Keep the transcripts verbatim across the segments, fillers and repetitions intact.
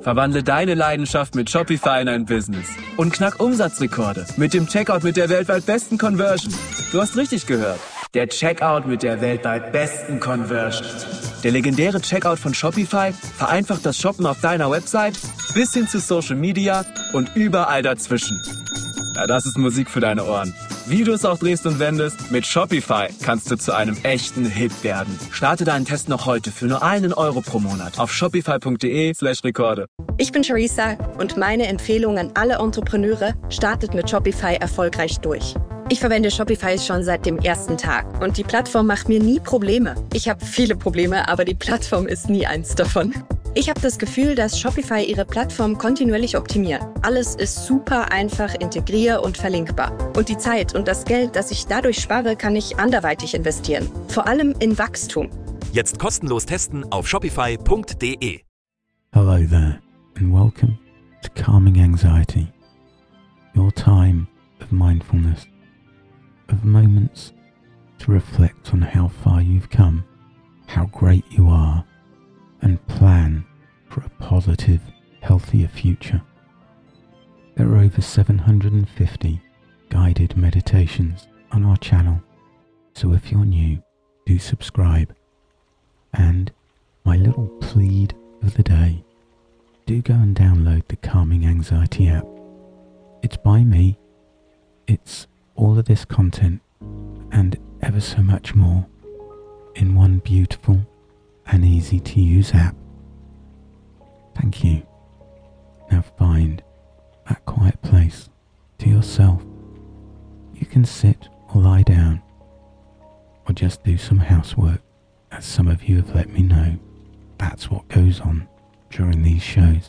Verwandle deine Leidenschaft mit Shopify in ein Business und knack Umsatzrekorde mit dem Checkout mit der weltweit besten Conversion. Du hast richtig gehört. Der Checkout mit der weltweit besten Conversion. Der legendäre Checkout von Shopify vereinfacht das Shoppen auf deiner Website bis hin zu Social Media und überall dazwischen. Ja, das ist Musik für deine Ohren. Wie du es auch drehst und wendest, mit Shopify kannst du zu einem echten Hit werden. Starte deinen Test noch heute für nur einen Euro pro Monat auf shopify.de slash Rekorde. Ich bin Charissa und meine Empfehlung an alle Entrepreneure: startet mit Shopify erfolgreich durch. Ich verwende Shopify schon seit dem ersten Tag und die Plattform macht mir nie Probleme. Ich habe viele Probleme, aber die Plattform ist nie eins davon. Ich habe das Gefühl, dass Shopify ihre Plattform kontinuierlich optimiert. Alles ist super einfach integrier- und verlinkbar. Und die Zeit und das Geld, das ich dadurch spare, kann ich anderweitig investieren. Vor allem in Wachstum. Jetzt kostenlos testen auf shopify punkt de. Hello there and welcome to Calming Anxiety, your time of mindfulness, of moments to reflect on how far you've come, how great you are, and plan for a positive, healthier future. There are over seven hundred fifty guided meditations on our channel, so if you're new, do subscribe. And my little plead of the day, do go and download the Calming Anxiety app. It's by me, it's all of this content and ever so much more in one beautiful and easy to use app. Thank you. Now find that quiet place to yourself. You can sit or lie down or just do some housework, as some of you have let me know that's what goes on during these shows.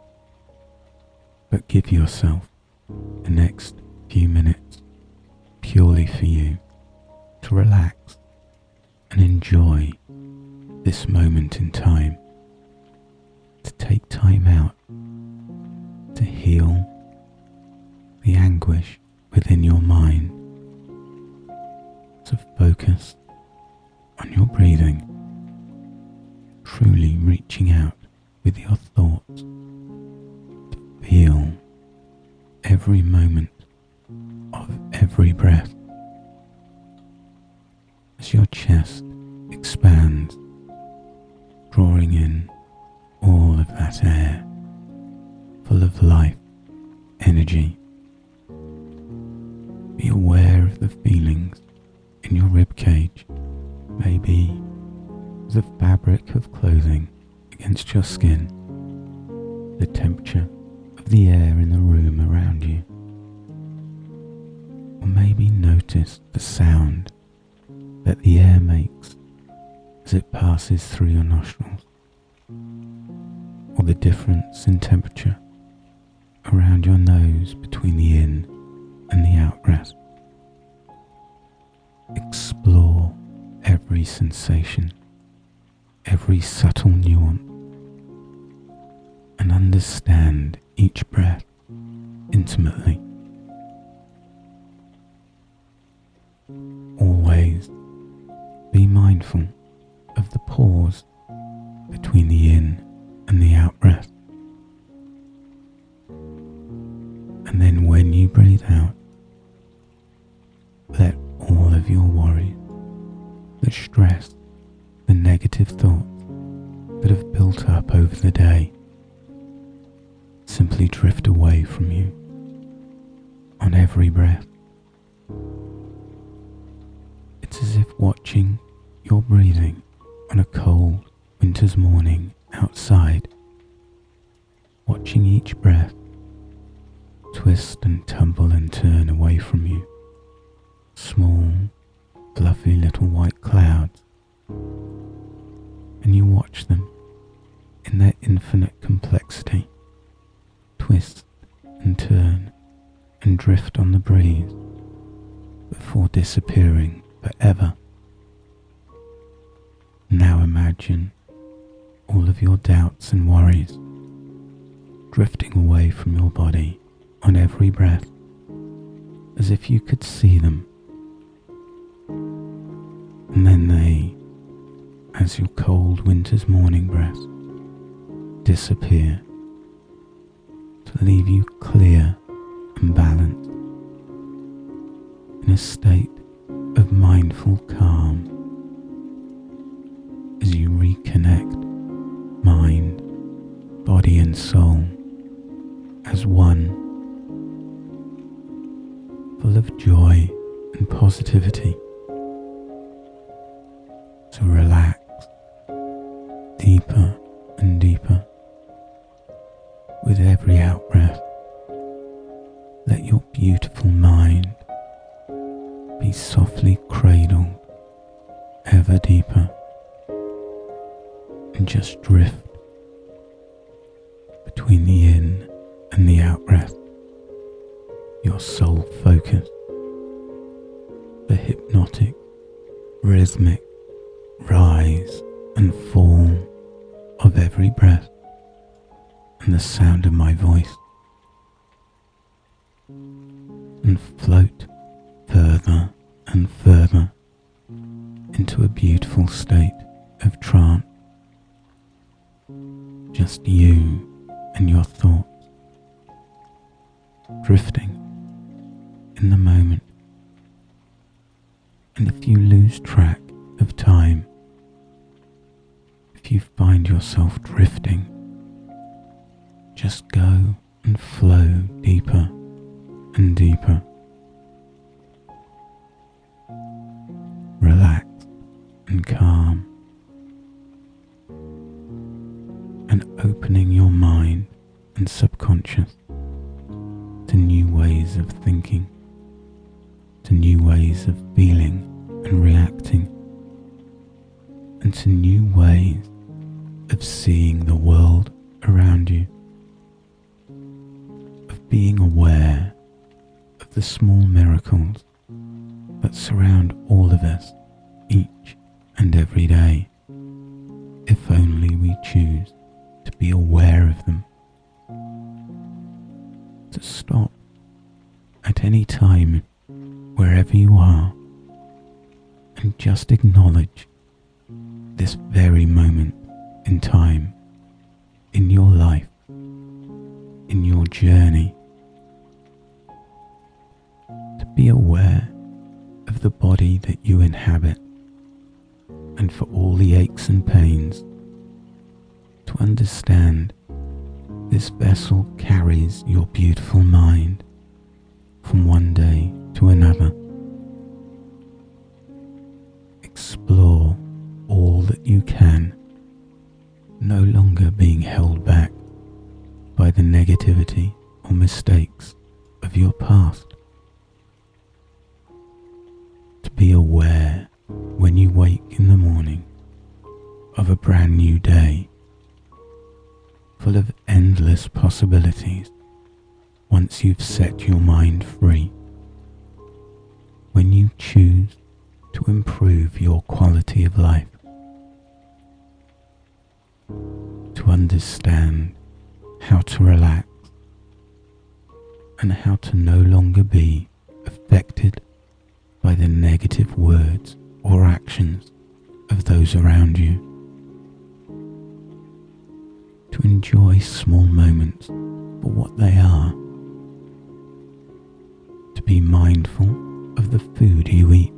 But give yourself the next few minutes purely for you to relax and enjoy this moment in time, to take time out to heal the anguish within your mind, to focus on your breathing, truly reaching out with your thoughts, to feel every moment of every breath as your chest expands, drawing in all of that air, full of life, energy. Be aware of the feelings in your ribcage, maybe the fabric of clothing against your skin, the temperature of the air in the room around you, or maybe notice the sound that the air makes as it passes through your nostrils, or the difference in temperature around your nose between the in and the out breath. Explore every sensation, every subtle nuance, and understand each breath intimately. Always be mindful of the pause between the in and the out breath. And then when you breathe out, let all of your worries, the stress, the negative thoughts that have built up over the day simply drift away from you on every breath. It's as if watching your breathing on a cold winter's morning outside, watching each breath twist and tumble and turn away from you. Small, fluffy little white clouds, and you watch them in their infinite complexity twist and turn and drift on the breeze before disappearing forever. Now imagine all of your doubts and worries drifting away from your body on every breath, as if you could see them. And then they, as your cold winter's morning breath, disappear to leave you clear and balanced in a state of mindful calm as you reconnect mind, body and soul as one, full of joy and positivity. So relax deeper and deeper with every out-breath. Let your beautiful mind be softly cradled ever deeper and just drift between the in and the out-breath, your soul focus, the hypnotic, rhythmic rise and fall of every breath and the sound of my voice, and float further and further into a beautiful state of trance. Just you and your thoughts, drifting in the moment. And if you lose track of time, if you find yourself drifting, just go and flow deeper and deeper. Relax and calm, and opening your mind and subconscious to new ways of thinking, to new ways of feeling and reacting, and to new ways of seeing the world around you, of being aware of the small miracles that surround all of us each and every day, if only we choose to be aware of them. To stop at any time, wherever you are, and just acknowledge this very moment in time, in your life, in your journey. To be aware of the body that you inhabit, and for all the aches and pains, to understand this vessel carries your beautiful mind from one day to another. Explore all that you can, no longer being held back by the negativity or mistakes of your past. To be aware when you wake in the morning of a brand new day, full of endless possibilities once you've set your mind free. When you choose to improve your quality of life, to understand how to relax and how to no longer be affected by the negative words or actions of those around you. To enjoy small moments for what they are. To be mindful of the food you eat.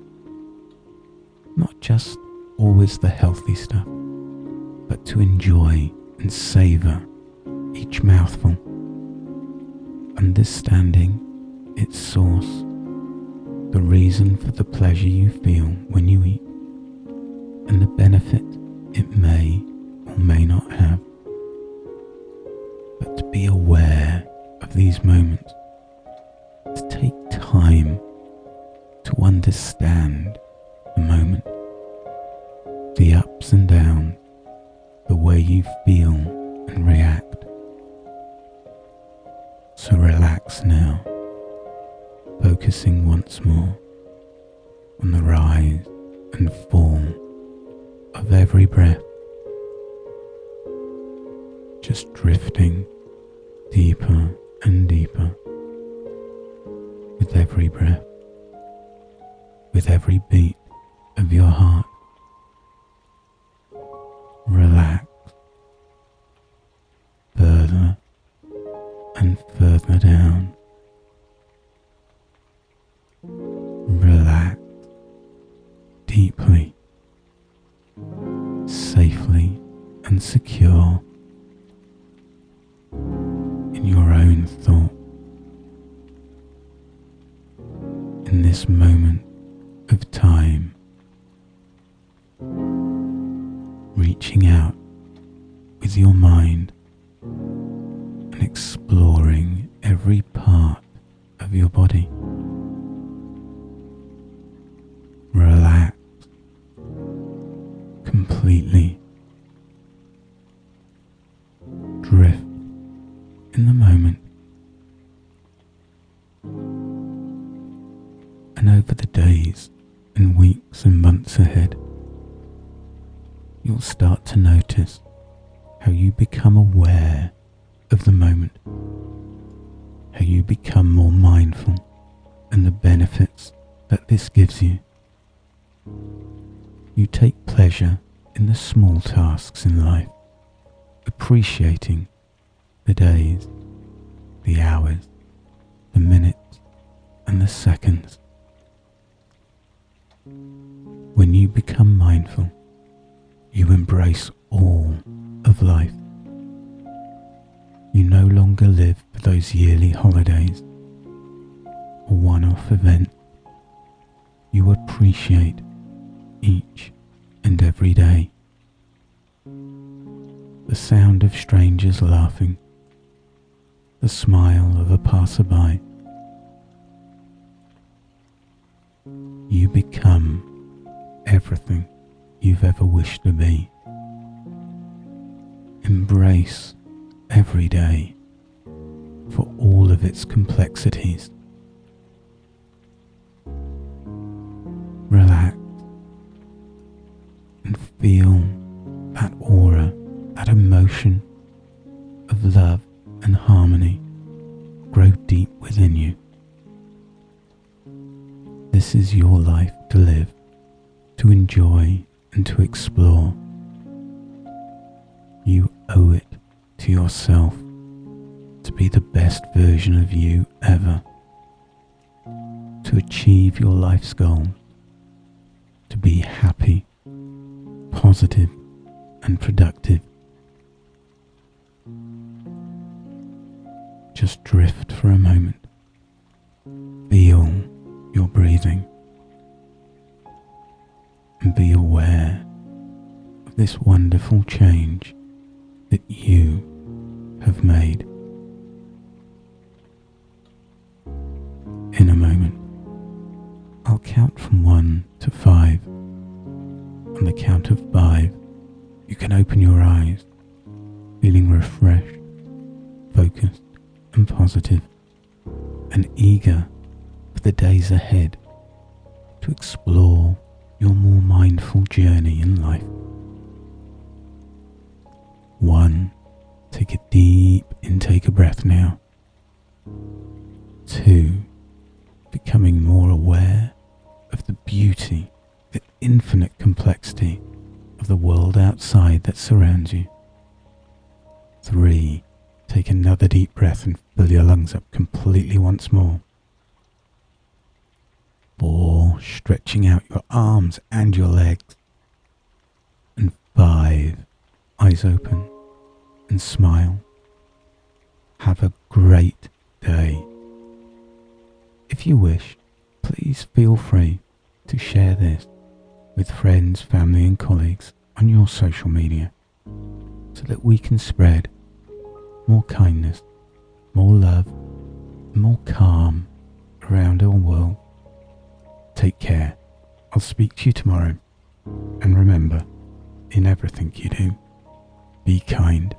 Not just always the healthy stuff, but to enjoy and savor each mouthful, understanding its source, the reason for the pleasure you feel when you eat, and the benefit it may or may not have. But to be aware of these moments, to take time to understand the moment, the ups and downs, the way you feel and react. So relax now, focusing once more on the rise and fall of every breath, just drifting deeper and deeper with every breath, with every beat of your heart. Relax further and further down. Relax deeply, safely and secure in your own thought. In this moment of time, reaching out with your mind and exploring every part of your body. Relax completely. Drift in the moment. And over the days and weeks and months ahead, you'll start to notice how you become aware of the moment, how you become more mindful and the benefits that this gives you. You take pleasure in the small tasks in life, appreciating the days, the hours, the minutes and the seconds. When you become mindful, you embrace all of life. You no longer live for those yearly holidays or one-off events. You appreciate each and every day. The sound of strangers laughing, the smile of a passerby. You become everything you've ever wished to be. Embrace every day for all of its complexities. Relax and feel that aura, that emotion of love and harmony grow deep within you. This is your life to live, to enjoy and to explore. You owe it to yourself to be the best version of you ever, to achieve your life's goals, to be happy, positive and productive. Just drift for a moment. Feel your breathing and be aware of this wonderful change that you have made. In a moment, I'll count from one to five. On the count of five, you can open your eyes, feeling refreshed, focused and positive, and eager for the days ahead to explore your more mindful journey in life. One, take a deep intake of breath now. Two, becoming more aware of the beauty, the infinite complexity of the world outside that surrounds you. Three, take another deep breath and fill your lungs up completely once more. Four, stretching out your arms and your legs. And five, eyes open and smile. Have a great day. If you wish, please feel free to share this with friends, family and colleagues on your social media so that we can spread more kindness, more love, more calm around our world. Take care. I'll speak to you tomorrow. And remember, in everything you do, be kind.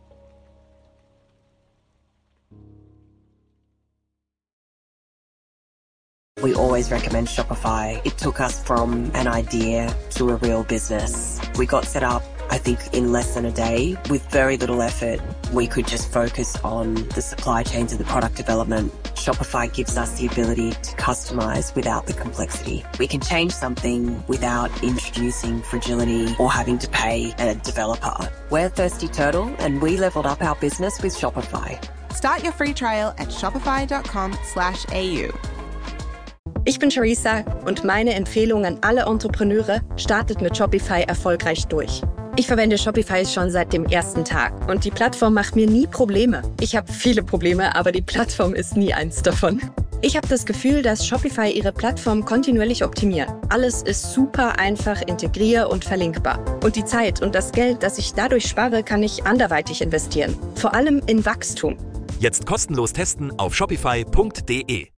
We always recommend Shopify. It took us from an idea to a real business. We got set up, I think, in less than a day. With very little effort, we could just focus on the supply chains and the product development. Shopify gives us the ability to customize without the complexity. We can change something without introducing fragility or having to pay a developer. We're Thirsty Turtle, and we leveled up our business with Shopify. Start your free trial at shopify.com slash AU. Ich bin Charissa und meine Empfehlung an alle Entrepreneure: startet mit Shopify erfolgreich durch. Ich verwende Shopify schon seit dem ersten Tag und die Plattform macht mir nie Probleme. Ich habe viele Probleme, aber die Plattform ist nie eins davon. Ich habe das Gefühl, dass Shopify ihre Plattform kontinuierlich optimiert. Alles ist super einfach integrier- und verlinkbar. Und die Zeit und das Geld, das ich dadurch spare, kann ich anderweitig investieren. Vor allem in Wachstum. Jetzt kostenlos testen auf shopify punkt de.